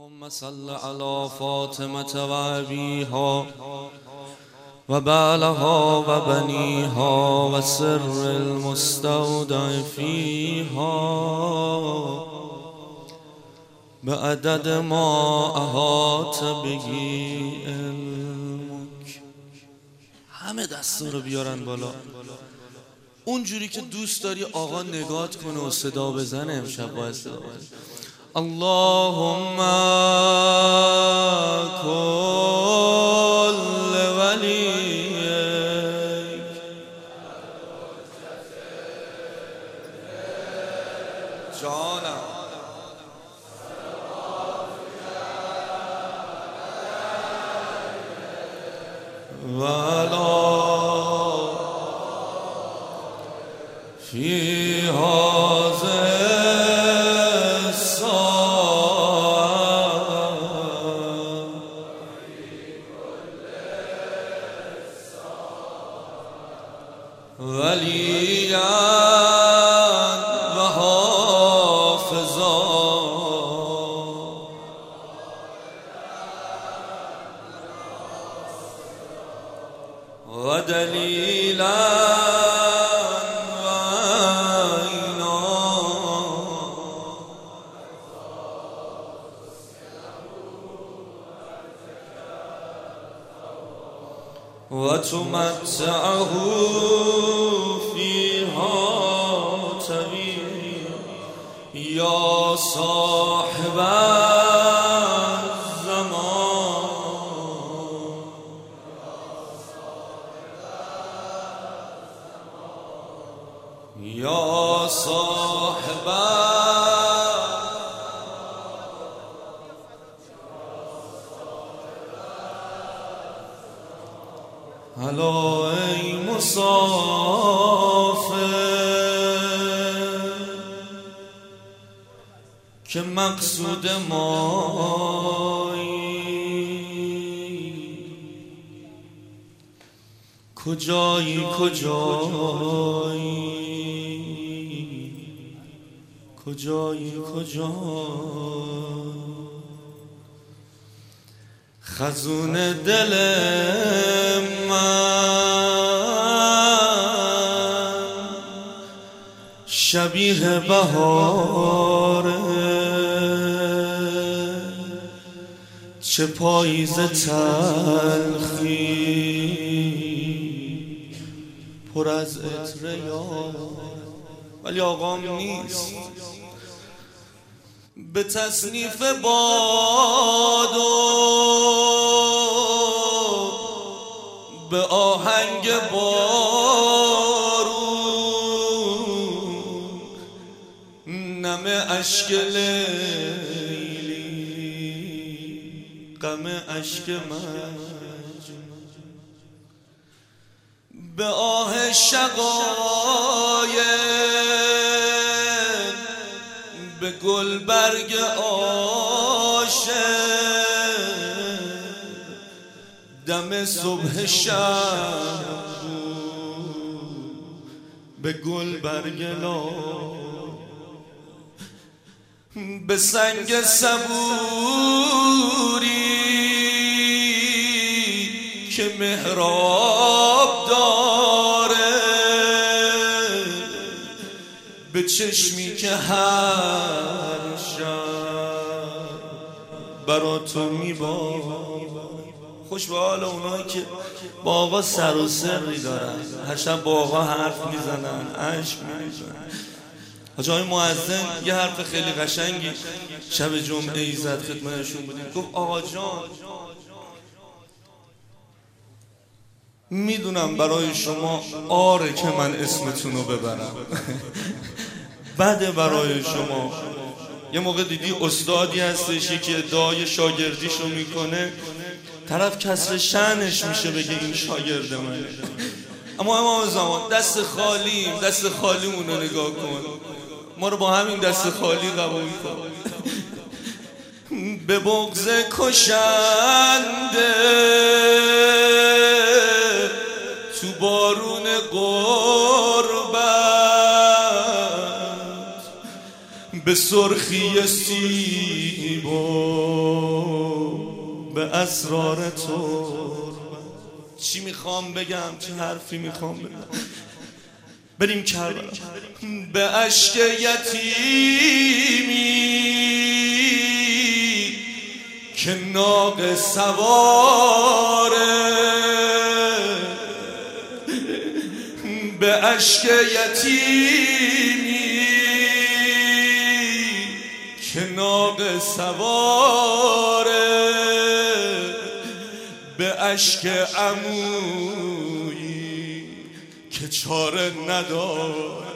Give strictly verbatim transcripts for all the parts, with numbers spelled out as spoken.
اللهم صل على فاطمة وأبيها وبالها وبنيها وسر المستودع فيها بعدد ما أحاط به علمك. همه دستور رو بیارن بالا اونجوری که دوست داری آقا نگات کنه و صدا بزنه. امشب باید صدا بزنه. اللهم كل وليك جانا ولا في هذا وليا وحافظا ودليلا وعينا وتمتعه فيها طويل يا صاحب الزمان يا صاحب هلا ای مسافر که مقصود مایی، کجایی کجایی کجایی کجایی خزون دل من شبیه بهاره، چه پاییز تلخی پر از عطر یاره، ولی آقام نیست. به تصنیف باد و به آهنگ بارون نم اشک لیلی غم اشک مجنون، به آه شقایق به گلبرگ عاشق دم صبح شب به گلبرگ لا، به سنگ صبوری که محراب داره، به چشمی که هر شب برا تو میباره. خوش به حال اونایی که با آقا سر و سری دارن، هر شب با آقا حرف میزنن، عشق میزنن. حاجی آقای مؤذن یه حرف خیلی قشنگی شب جمعه ای زد خدمتشون بودیم. گفت آقا جان میدونم برای شما آره که من اسمتون رو ببرم بده برای شما. یه موقع دیدی استادی هستش یکی ادعای شاگردیشو میکنه، طرف کسر شأنش میشه بگه این شاگرد منه، اما امام زمان دست خالیم، دست خالیمون رو نگاه کن، ما رو با همین دست خالی قبول کن. به بغض کشنده تو بارون غربت به سرخی سیب و اسرار تو. چی میخوام بگم، چه حرفی میخوام بگم؟ بریم کربلا. به اشک یتیمی که ناقه سواره، به اشک یتیمی که ناقه سواره، به اشک عمویی که چاره نداره،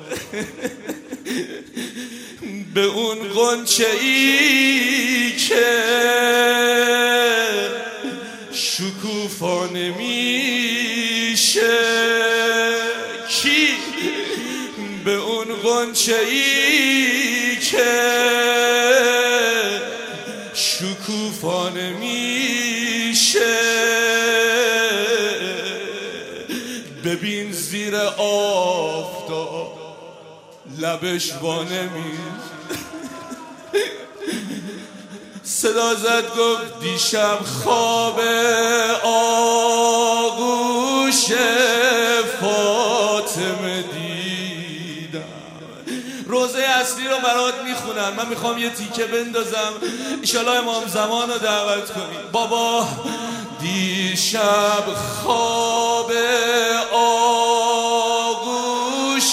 به اون غنچه ای که شکوفا نمیشه. کی؟ به اون غنچه ای که شکوفا نمیشه. ببین زیر آفتاب لبش وانمیز. صدا زد گفت دیشب خواب آغوش فاطمه دیدم. روزه اصلی رو برات میخونم، من میخوام یه تیکه بندازم ایشالا امام زمان رو دعوت کنی. بابا دیشب خواب آغوش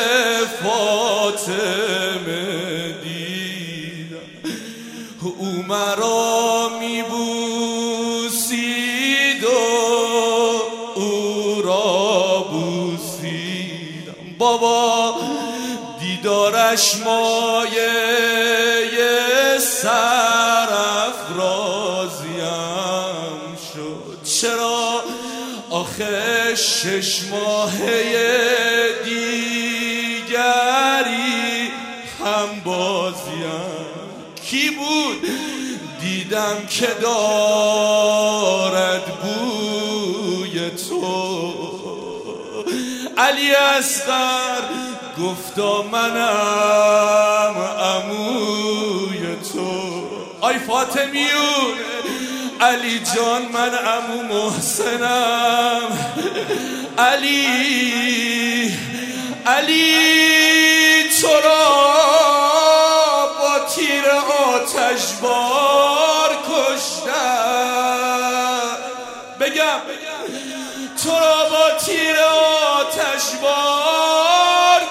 فاطمه دیدم، او مرا میبوسید و او را بوسیدم. بابا دیدارش مایه سرافرازیم شد. چرا؟ آخه شش ماهه دیگری هم بازیم. کی بود؟ دیدم که دارد بوی تو. علی اصغر گفتا منم عموی تو. آی فاطمیون، علی جان من عمو محسنم. علی علی تو را با تیر آتش بار کشتم. بگم تو را با تیر آتش بار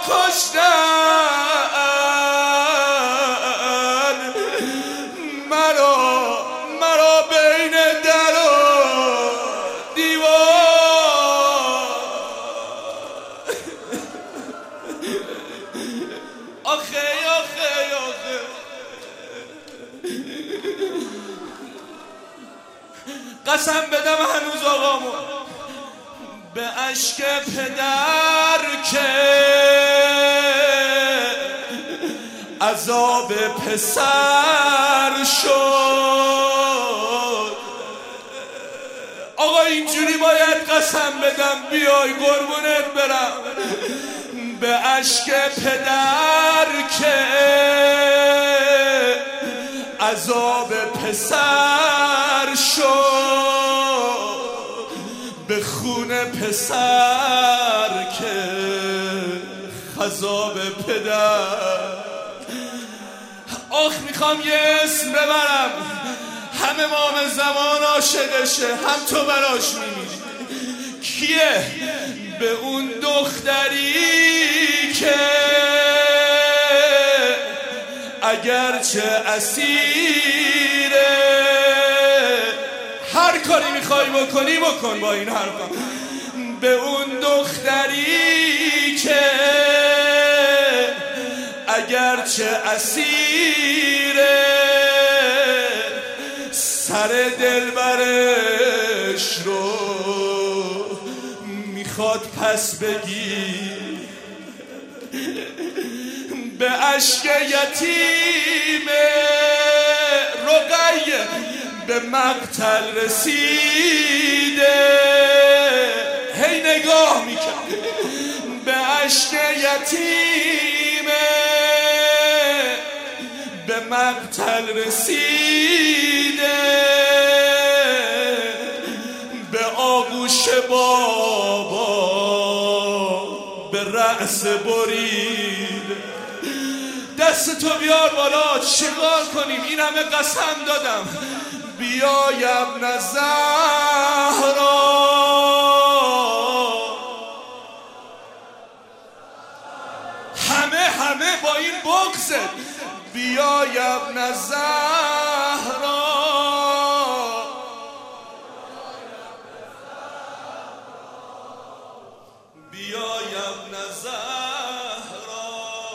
کشتن. مرا مرا بین در و دیوار. آخه آخه آخه قسم بدم هنوز آقامو به اشک پدر که عذاب پسر شد. آقا اینجوری باید قسم بدم، بیای قربونت برم. به اشک پدر که عذاب پسر شد، به خون پسر که خذاب پدر. آخ میخوام یه اسم ببرم همه امام زمان عاشقشه، هم تو براش میمیری. کیه؟ به اون دختری که اگرچه اسیره، هر کاری میخوای بکنی بکن با این حرفم. به اون دختری که اگرچه اسیره، سر دلبرش رو میخواد پس بگیر. به اشک یتیم رقیه به مقتل رسیده، هی نگاه میکرد. به اشک یتیم به مقتل رسیده، رأس برید. دست تو بیار بالا چیکار کنیم؟ این همه قسم دادم. بیای ابن زهرا، همه همه با این بغضه. بیای ابن زهرا، بیای ابن زهرا.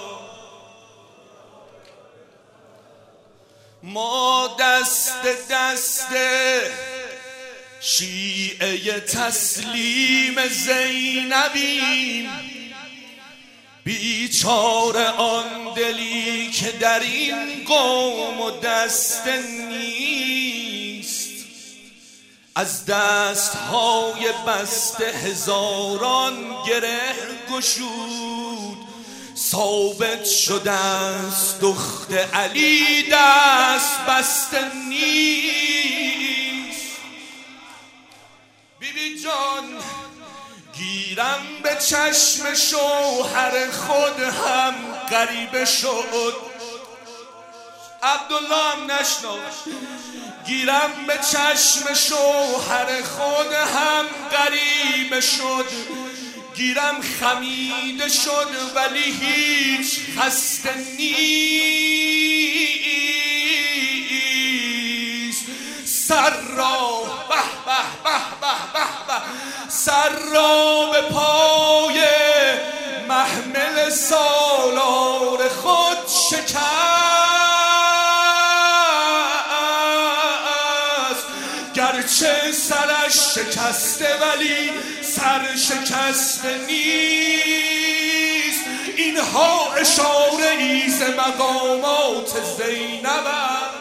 ما دست دست شیعه تسلیم زینبیم، بیچاره آن دلی که در این قوم و دست نیست. از دستهای بسته هزاران گره گشود، ثابت شده است دخت علی دست بسته نیست. بیبی جان گیرم به چشم شوهر خود هم غریبه شد. عبدالله هم نشناخت. گیرم به چشم شوهر خود هم غریبه شد. گیرم خمیده شد ولی هیچ خسته نیست. سر را به به به به به به سر را به پای محمل سالار خود شکست. گرچه سرش شکسته ولی سر شکسته نیست. اینها اشاره ایز مقامات زینب است.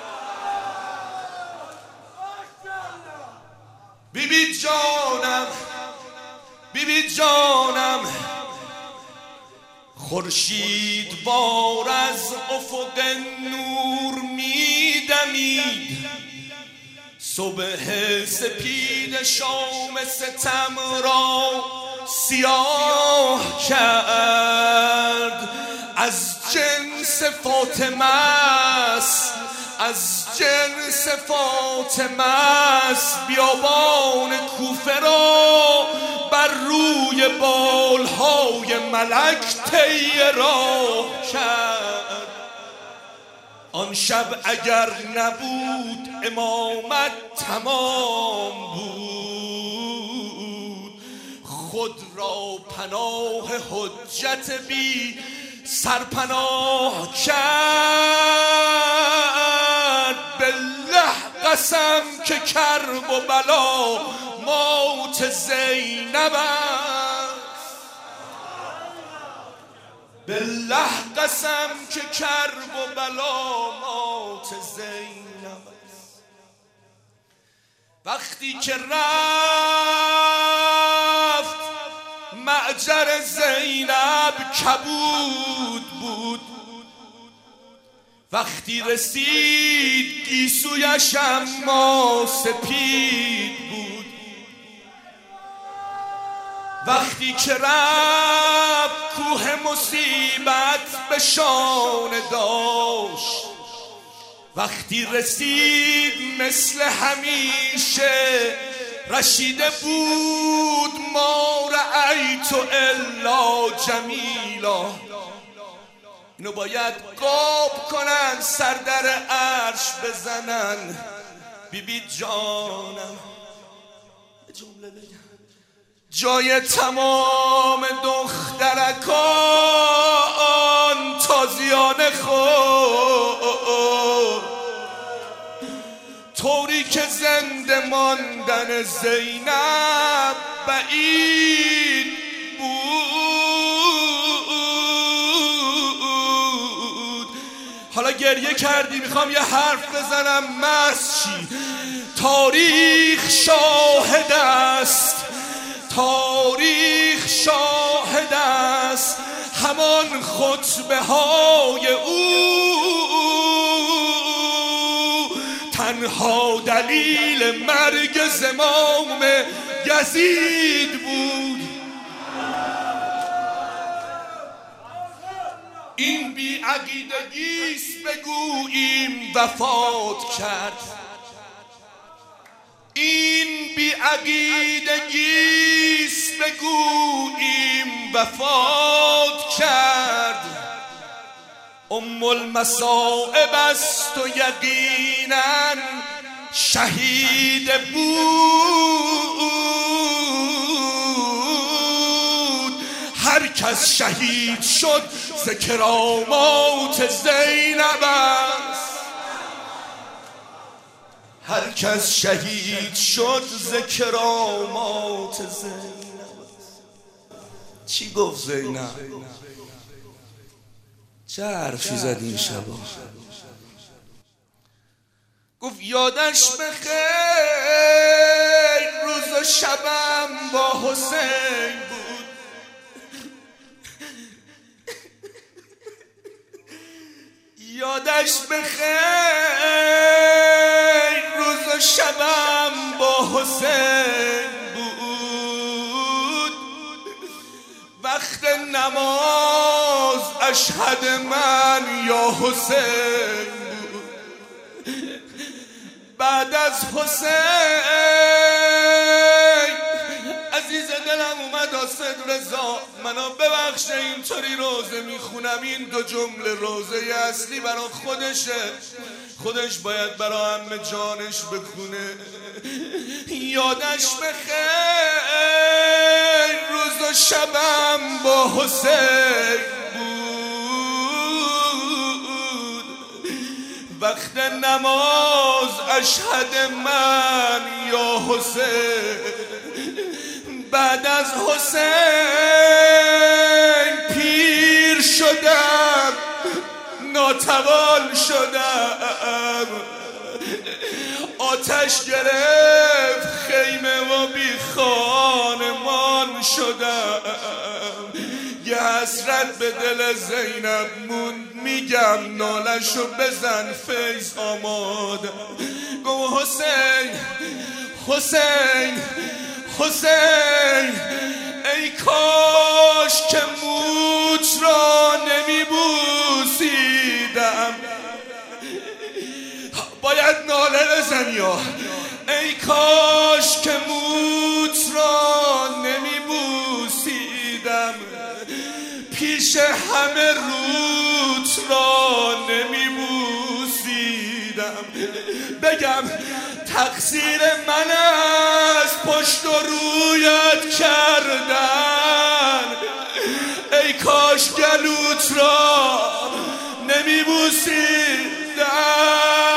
بیبی جانم بیبی جانم خورشید بار از افق نور میدمید. صبح سپید شام ستم را سیاه کرد. از جنس فاطمه است، از جنس فاطمه است. بیابان کوفه را بر روی بالهای ملک طی راه کرد. آن شب اگر نبود امامت تمام بود. خود را پناه حجت بی سرپناه کرد. بالله قسم که کرب و بلا موت زینب است. بالله قسم که کرب و بلا موت زینب است. وقتی که رفت معجر زینب کبود بود. وقتی رسید گیسویش اما سپید بود. وقتی که رفت کوه مصیبت به شانه داشت. وقتی رسید مثل همیشه رشیده بود. ما رأیت الا جمیلا. اینو باید قاب کنن، سر در عرش بزنن. بیبی جانم به جمله بگم جای تمام دخترکان تازیان خود. طوری که زنده ماندن زینب بعید بود. حالا گریه کردی میخوام یه حرف بزنم مسچی. تاریخ شاهد است، تاریخ شاهد است. همان خطبه های او تنها دلیل مرگ زمام یزید بود. عقیدگیست بگوییم وفات کرد، این بی عقیدگیست بگوییم وفات کرد. ام المصائب است و یقینا شهید بود، هر کس شهید شد ز کرامات زینب است، هر کس شهید شد ز کرامات زینب است. چی گفت زینب؟ چه حرفی زد این شبا؟ گفت یادش بخیر روز و شبم با حسین بود، یادش بخیر روز و شبم با حسین بود، وقت نماز اشهد من یا حسین بود. بعد از حسین عزیز دلم اومد آسد رضا منو ببخشه، اینطوری روزه میخونم، این دو جمله روزه اصلی برا خودشه، خودش باید برا عمه جانش بخونه. یادش بخیر روز و شبم با حسین بود، وقت نماز اشهد من یا حسین. بعد از حسین پیر شدم، ناتوان شدم، آتش گرفت خیمه و بی خانمان شدم، یه حسرت به دل زینب موند، میگم نالشو بزن فیض آمادم. گو حسین حسین حسین ای کاش که موت را نمی بوسیدم، باید ناله بزنی یا ای کاش که موت را نمی بوسیدم، پیش همه روت را نمی بوسیدم. بگم تقصیر من است پشت و رویت کردن، ای کاش گلوت را نمی بوسیدم.